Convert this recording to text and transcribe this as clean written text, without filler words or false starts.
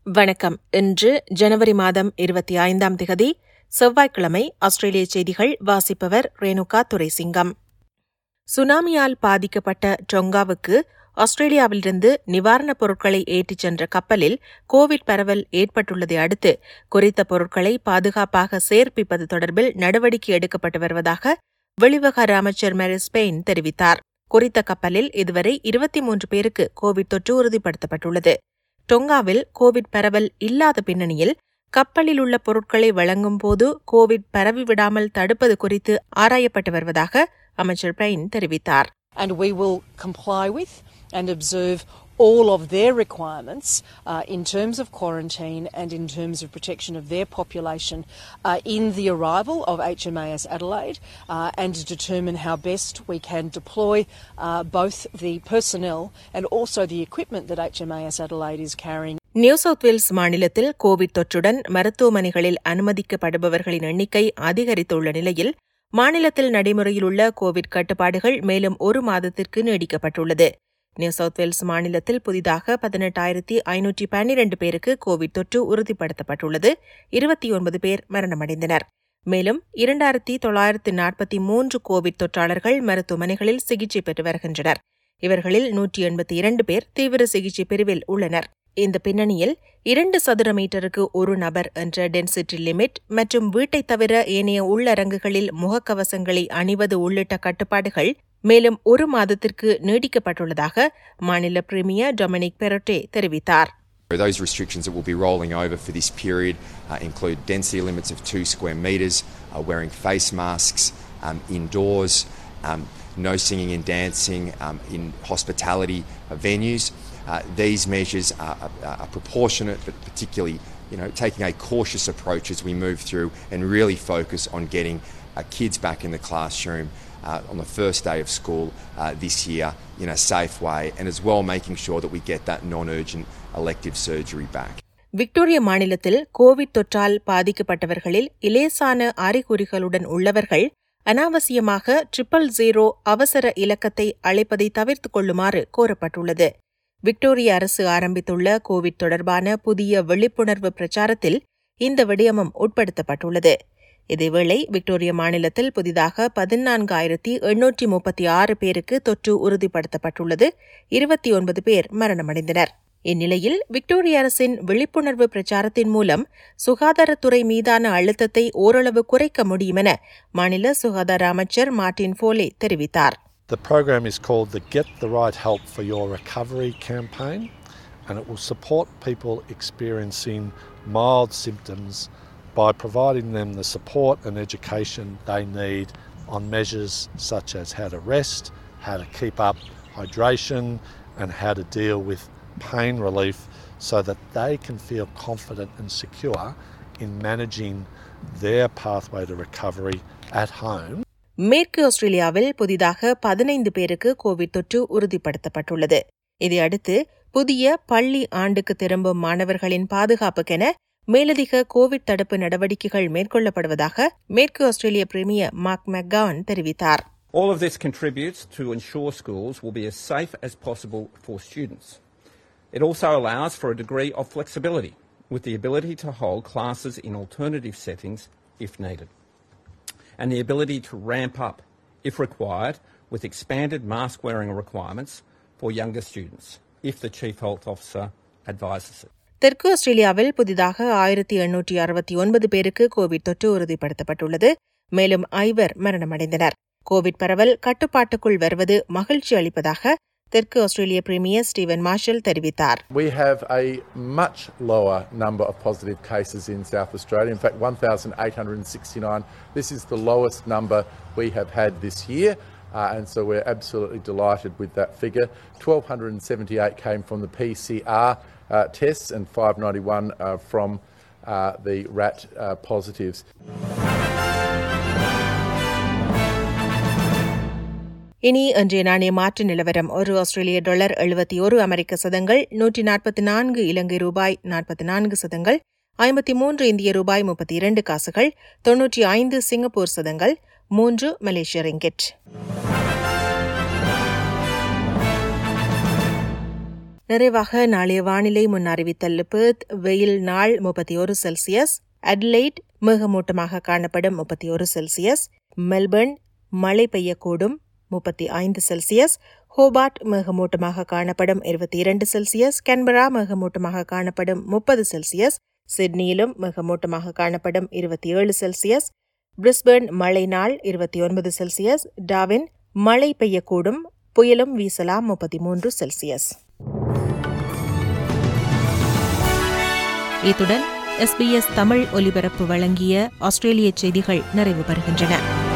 வணக்கம். இன்று ஜனவரி மாதம் 25ஆம் திகதி செவ்வாய்க்கிழமை. ஆஸ்திரேலிய செய்திகள் வாசிப்பவர் ரேணுகா துரைசிங்கம். சுனாமியால் பாதிக்கப்பட்ட டொங்காவுக்கு ஆஸ்திரேலியாவிலிருந்து நிவாரணப் பொருட்களை ஏற்றிச் சென்ற கப்பலில் கோவிட் பரவல் ஏற்பட்டுள்ளதை அடுத்து குறித்த பொருட்களை பாதுகாப்பாக சேர்ப்பிப்பது தொடர்பில் நடவடிக்கை எடுக்கப்பட்டு வருவதாக வெளிவிவகார அமைச்சர் மேரிஸ் பெயின் தெரிவித்தார். குறித்த கப்பலில் இதுவரை 23 பேருக்கு கோவிட் தொற்று உறுதிப்படுத்தப்பட்டுள்ளது. டொங்காவில் கோவிட் பரவல் இல்லாத பின்னணியில் கப்பலில் உள்ள பொருட்களை வழங்கும் போது கோவிட் பரவிவிடாமல் தடுப்பது குறித்து ஆராயப்பட்டு வருவதாக அமைச்சர் பெயின் தெரிவித்தார். And we will comply with and observe all of their requirements in terms of quarantine and in terms of protection of their population in the arrival of HMAS Adelaide and to determine how best we can deploy both the personnel and also the equipment that HMAS Adelaide is carrying. New South Wales மாநிலத்தில் Covid தொற்றுடன் மருத்துவமனைகளில் அனுமதிக்கப்படுபவர்களின் எண்ணிக்கை அதிகரித்துள்ள நிலையில் மாநிலத்தில் நடைமுறையில் உள்ள கோவிட் கட்டுப்பாடுகள் மேலும் 1 மாதத்திற்கு நீடிக்கப்பட்டுள்ளது. நியூ சவுத் வேல்ஸ் மாநிலத்தில் புதிதாக 18,512 பேருக்கு கோவிட் தொற்று உறுதிப்படுத்தப்பட்டுள்ளது. 29 பேர் மரணமடைந்தனர். மேலும் 2,943 கோவிட் தொற்றாளர்கள் மருத்துவமனைகளில் சிகிச்சை பெற்று வருகின்றனர். இவர்களில் 182 பேர் தீவிர சிகிச்சை பிரிவில் உள்ளனர். இந்த பின்னணியில் 2 சதுர மீட்டருக்கு ஒரு நபர் என்ற டென்சிட்டி லிமிட் மற்றும் வீட்டைத் தவிர ஏனைய உள்ளரங்குகளில் முகக்கவசங்களை அணிவது உள்ளிட்ட கட்டுப்பாடுகள் மேலும் 1 மாதத்திற்கு நீடிக்கப்பட்டுள்ளதாக மாநில பிரீமியர் டொமினிக் பெரோட்டே தெரிவித்தார். Those restrictions that will be rolling over for this period include density limits of 2 square metres, wearing face masks indoors, no singing and dancing in hospitality venues. These measures are proportionate, but particularly, taking a cautious approach as we move through and really focus on getting kids back in the classroom on the first day of school this year in a safe way, and as well making sure that we get that non-urgent elective surgery back. Victoria மாநிலத்தில் Covid தொற்றால் பாதிக்கப்பட்டவர்களில் இலேசான அறிகுறிகளுடன் உள்ளவர்கள் அனாவசியமாக 000 அவசர இலக்கத்தை அழைப்பதை தவிர்த்துக் கொள்ளுமாறு கோரப்பட்டுள்ளது. விக்டோரியா அரசு ஆரம்பித்துள்ள கோவிட் தொடர்பான புதிய விழிப்புணர்வு பிரச்சாரத்தில் இந்த விடயமும் உட்படுத்தப்பட்டுள்ளது. இதேவேளை விக்டோரியா மாநிலத்தில் புதிதாக 14,836 பேருக்கு தொற்று உறுதிப்படுத்தப்பட்டுள்ளது. 29 பேர் மரணமடைந்தனர். இந்நிலையில் விக்டோரியா அரசின் விழிப்புணர்வு பிரச்சாரத்தின் மூலம் சுகாதாரத்துறை மீதான அழுத்தத்தை ஓரளவு குறைக்க முடியும் என மாநில சுகாதார அமைச்சர் மார்ட்டின் ஃபோலே தெரிவித்தார். The program is called the Get the Right Help for Your Recovery campaign, and it will support people experiencing mild symptoms by providing them the support and education they need on measures such as how to rest, how to keep up hydration, and how to deal with pain relief so that they can feel confident and secure in managing their pathway to recovery at home. மேற்கு ஆஸ்திரேலியாவில் புதிதாக 15 பேருக்கு Covid தொற்று உறுதிப்படுத்தப்பட்டுள்ளது. இதையடுத்து புதிய பள்ளி ஆண்டுக்கு திரும்பும் மாணவர்களின் பாதுகாப்புக்கென மேலதிக கோவிட் தடுப்பு நடவடிக்கைகள் மேற்கொள்ளப்படுவதாக மேற்கு ஆஸ்திரேலிய பிரீமியர் மார்க் மெக்கான் தெரிவித்தார். All of this contributes to ensure schools will be as safe as possible for students. It also allows for a degree of flexibility, with the ability to hold classes in alternative settings if needed, and the ability to ramp up, if required, with expanded mask-wearing requirements for younger students, if the Chief Health Officer advises it. தெற்கு ஆஸ்திரேலியாவில் புதிதாக 1,869 பேருக்கு Covid தொற்று உறுதிப்படுத்தப்பட்டுள்ளது. மேலும் 5 மரணமடைந்தனர். Covid பரவல் கட்டுப்பாட்டுக்குள் வருவது மகிழ்ச்சி அளிப்பதாக தெற்கு ஆஸ்திரேலிய பிரீமியர் ஸ்டீவன் மார்ஷல் தெரிவித்தார். We have a much lower number of positive cases in South Australia. In fact, 1,869. This is the lowest number we have had this year. And so we're absolutely delighted with that figure. 1,278 came from the PCR tests and 591 from the RAT positives. இனி இன்றைய நாணய மாற்று நிலவரம். ஒரு ஆஸ்திரேலிய dollar 71 அமெரிக்க சதங்கள், 144 இலங்கை ரூபாய் 44 சதங்கள், 53 இந்திய ரூபாய் 32 காசுகள், 95 சிங்கப்பூர் சதங்கள், 3 மலேசிய ரிங்கிட். நிறைவாக நாளைய வானிலை முன்னறிவித்தல். பெர்த் வெயில் நாள் 31 செல்சியஸ், அட்லைட் மேகமூட்டமாக காணப்படும் 31 செல்சியஸ், மெல்பர்ன் மழை பெய்யக்கூடும் 35 செல்சியஸ், ஹோபார்ட் மேகமூட்டமாக காணப்படும் 22 செல்சியஸ், கேன்பரா மேகமூட்டமாக காணப்படும் 30 செல்சியஸ், சிட்னியிலும் மேகமூட்டமாக காணப்படும் 27 செல்சியஸ், பிரிஸ்பேர்ன் மழை நாள் 29 செல்சியஸ், டார்வின் மழை பெய்யக்கூடும், புயலும் வீசலாம் 33 செல்சியஸ். இத்துடன் SBS தமிழ் ஒலிபரப்பு வழங்கிய ஆஸ்திரேலிய செய்திகள் நிறைவு பெறுகின்றன.